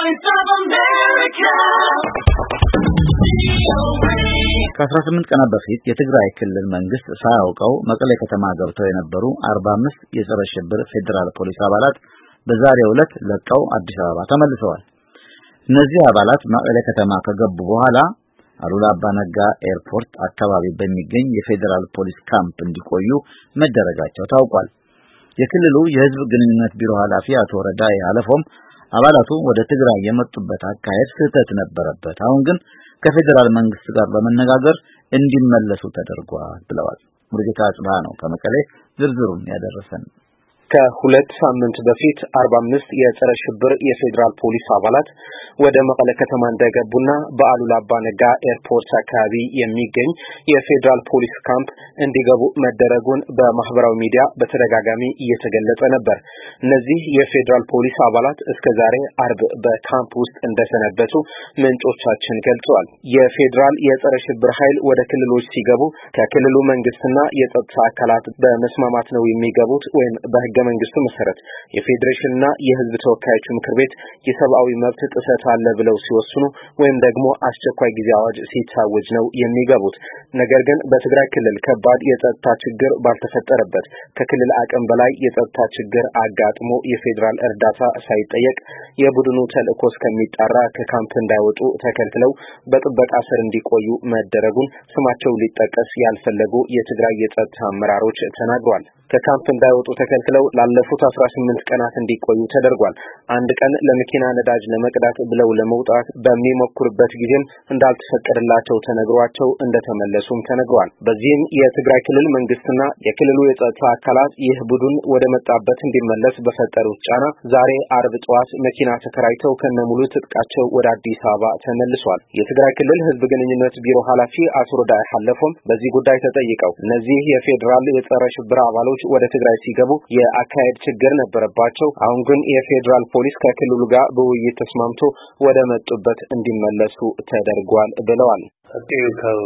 Voice of America. ከ18 ቀናት በፊት የትግራይ ክልል መንግስት ሳያውቀው መቀሌ ከተማ ገብተው የነበሩ 45 የጸረ ሽብር ፌደራል ፖሊስ አባላት በዛሬው ዕለት ለቀው አዲስ አበባ ተመልሰዋል። እነዚህ አባላት መቀሌ ከተማ ከገቡ በኋላ አሉላ አባ ነጋ ኤርፖርት አካባቢ በሚገኝ የፌደራል ፖሊስ ካምፕ እንዲቆዩ መደረጋቸው ታውቋል። የክልሉ የህዝብ ግንኙነት ቢሮ ኃላፊ አቶ ረዳይ አለፎም አባላቱ ወደ ትግራይ የመጡበት አካሄድ ስህተት ነበረበት፣ አሁን ግን ከፌደራል መንግስት ጋር በመነጋገር እንዲመለሱ ተደርጓል ብለዋል። ሙርጌታ ጽባ ነው ከመቀሌ ዝርዝሩን ያደረሰን። ከሁለት ሳምንት በፊት 45 የጸረ ሽብር የፌደራል ፖሊስ አባላት ወደ መቀለ ከተማ እንደገቡና በአሉላ አባ ነጋ ኤርፖርት አካባቢ የሚገኝ የፌደራል ፖሊስ ካምፕ እንዲገቡ መደረጉን በማህበራዊ ሚዲያ በተደጋጋሚ እየተገለጸ ነበር። እነዚህ የፌደራል ፖሊስ አባላት እስከዛሬ አርብ በካምፕ ውስጥ እንደሰነበቱ ምንጮቻችን ገልጸዋል። የፌደራል የጸረ ሽብር ኃይል ወደ ክልሎች ሲገቡ ከክልሉ መንግስትና የጸጥታ አካላት በመስማማት ነው የሚገቡት ወይም በህገ መንግስቱ መሰረት የፌዴሬሽንና የህዝብ ተወካዮች ምክር ቤት የሰብአዊ መብት ጥሰት አለ ብለው ሲወስኑ ወይም ደግሞ አስቸኳይ ጊዜ አዋጅ ሲታወጅ ነው የሚገቡት። ነገር ግን በትግራይ ክልል ከባድ የጸጥታ ችግር ባልተፈጠረበት ከክልል አቅም በላይ የጸጥታ ችግር አጋጥሞ የፌደራል እርዳታ ሳይጠየቅ የቡድኑ ተልእኮ እስከሚጣራ ከካምፕ እንዳይወጡ ተከልክለው በጥበቃ ስር እንዲቆዩ መደረጉን ስማቸው ሊጠቀስ ያልፈለጉ የትግራይ የጸጥታ አመራሮች ተናግረዋል። ከካምፕ እንዳይወጡ ተከልክለው ላለፉት 18 ቀናት እንዲቆዩ ተደርጓል። አንድ ቀን ለመኪና ነዳጅ ለመቅዳት ብለው ለመውጣት በሚሞክሩበት ጊዜም እንዳልተፈቀደላቸው ተነግሯቸው እንደተመለሱም ተነግሯል። በዚህም የትግራይ ክልል መንግስትና የክልሉ የጸጥታ አካላት ይህ ቡድን ወደ መጣበት እንዲመለስ በፈጠሩት ጫና ዛሬ አርብ ጠዋት መኪና ተከራይተው ከነሙሉ ትጥቃቸው ወደ አዲስ አበባ ተመልሷል። የትግራይ ክልል ህዝብ ግንኙነት ቢሮ ኃላፊ አቶ ረዳይ አለፎም በዚህ ጉዳይ ተጠይቀው እነዚህ የፌደራል የጸረ ሽብር አባሎች ወደ ትግራይ ሲገቡ የአካሄድ ችግር ነበረባቸው፣ አሁን ግን የፌደራል ፖሊስ ከክልሉ ጋር በውይይት ተስማምቶ ወደ መጡበት እንዲመለሱ ተደርጓል ብለዋል። አጥቂው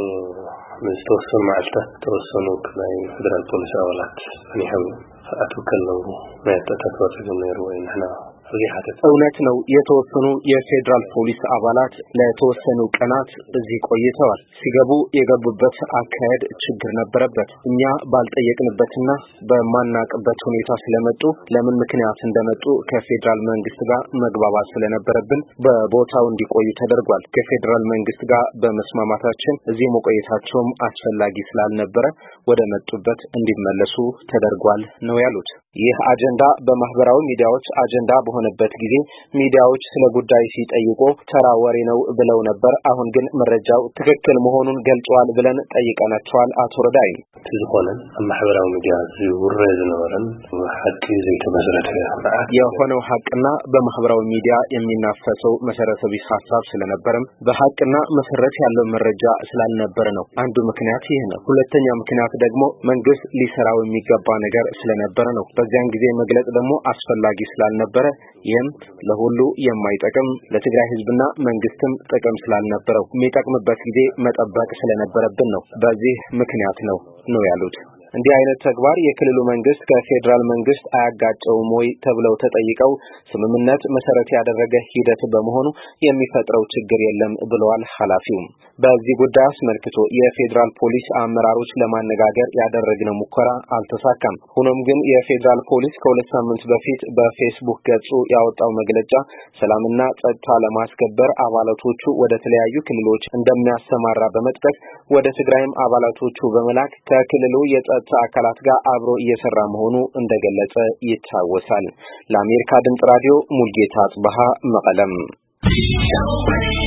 ምስተወሰኑ ማዕልታት ተወሰኑ ከላይ ፌደራል ፖሊስ አባላት እኒሁ አጥቂው ማዕልታት ተገመሩ ወይና እውነት ነው። የተወሰኑ የፌደራል ፖሊስ አባላት ለተወሰኑ ቀናት እዚህ ቆይተዋል። ሲገቡ የገቡበት አካሄድ ችግር ነበረበት። እኛ ባልጠየቅንበትና በማናቅበት ሁኔታ ስለመጡ ለምን ምክንያት እንደመጡ ከፌደራል መንግስት ጋር መግባባት ስለነበረብን በቦታው እንዲቆዩ ተደርጓል። ከፌደራል መንግስት ጋር በመስማማታችን እዚህ መቆየታቸውም አስፈላጊ ስላልነበረ ወደ መጡበት እንዲመለሱ ተደርጓል ነው ያሉት። ይህ አጀንዳ በማህበራዊ ሚዲያዎች አጀንዳ በሆነበት ጊዜ ሚዲያዎች ስለ ጉዳይ ሲጠይቁ ተራ ወሬ ነው ብለው ነበር። አሁን ግን መረጃው ትክክል መሆኑን ገልጸዋል ብለን ጠይቀናቸዋል። አቶ ረዳይ ትዝሆነን ማህበራዊ ሚዲያ ዝውረዝ ነበረን ሐቂ ዘይተመሰረተ የሆነው ሐቅና በማህበራዊ ሚዲያ የሚናፈሰው መሰረተ ቢስ ሐሳብ ስለነበረም በሐቅና መሰረት ያለው መረጃ ስላልነበረ ነው። አንዱ ምክንያት ይሄ ነው። ሁለተኛ ምክንያት ደግሞ መንግስት ሊሰራው የሚገባ ነገር ስለነበረ ነው። በዚያን ጊዜ መግለጽ ደግሞ አስፈላጊ ስላልነበረ ይህም ለሁሉ የማይጠቅም ለትግራይ ህዝብና መንግስትም ጥቅም ስላልነበረው የሚጠቅምበት ጊዜ መጠበቅ ስለነበረብን ነው። በዚህ ምክንያት ነው ያሉት። እንዲህ አይነት ተግባር የክልሉ መንግስት ከፌደራል መንግስት አያጋጨውም ወይ ተብለው ተጠይቀው ስምምነት መሰረት ያደረገ ሂደት በመሆኑ የሚፈጥረው ችግር የለም ብለዋል ኃላፊው። በዚህ ጉዳይ አስመልክቶ የፌደራል ፖሊስ አመራሮች ለማነጋገር ያደረግነው ሙከራ አልተሳካም። ሆኖም ግን የፌደራል ፖሊስ ከሁለት ሳምንት በፊት በፌስቡክ ገጹ ያወጣው መግለጫ ሰላምና ጸጥታ ለማስከበር አባላቶቹ ወደ ተለያዩ ክልሎች እንደሚያሰማራ በመጥቀስ ወደ ትግራይም አባላቶቹ በመላክ ከክልሉ የጸጥታ አካላት ጋር አብሮ እየሰራ መሆኑ እንደገለጸ ይታወሳል። ለአሜሪካ ድምጽ ራዲዮ ሙልጌታ ጽባሃ መቀለም